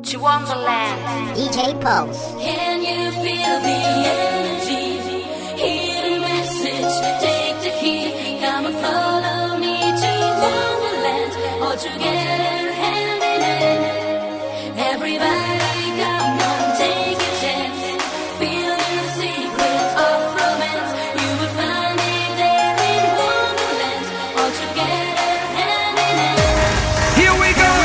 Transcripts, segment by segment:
to Wonderland. DJ Pulse. Can you feel the energy? Hear the message, take the key. Come and follow me to Wonderland. All together, hand in hand. Everybody, come on, take a chance. Feel the secret of romance. You will find it there in Wonderland. All together, hand in hand. Here we go.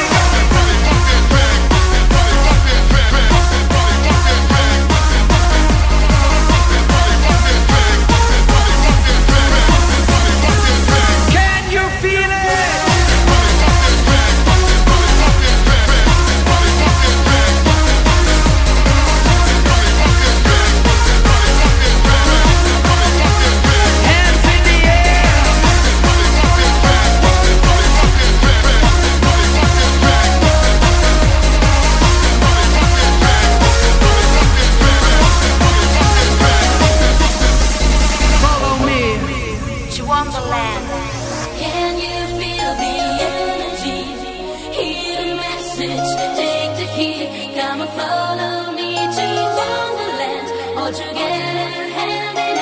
Wonderland. Can you feel the energy? Hear the message, take the key. Come and follow me to Wonderland. All together, hand in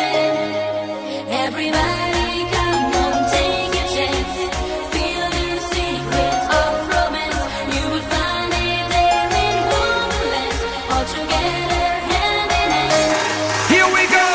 hand. Everybody, come on, take a chance. Feel the secret of romance. You will find it there in Wonderland. All together, hand in hand. Here we go.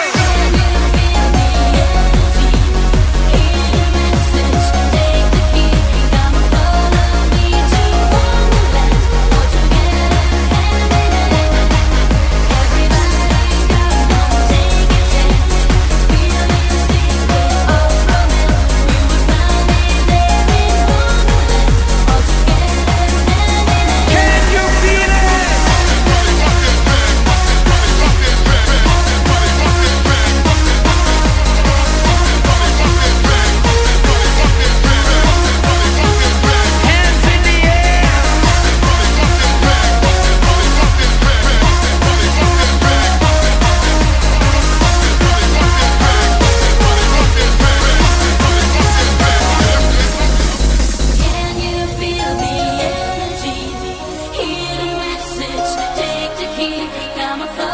I'm a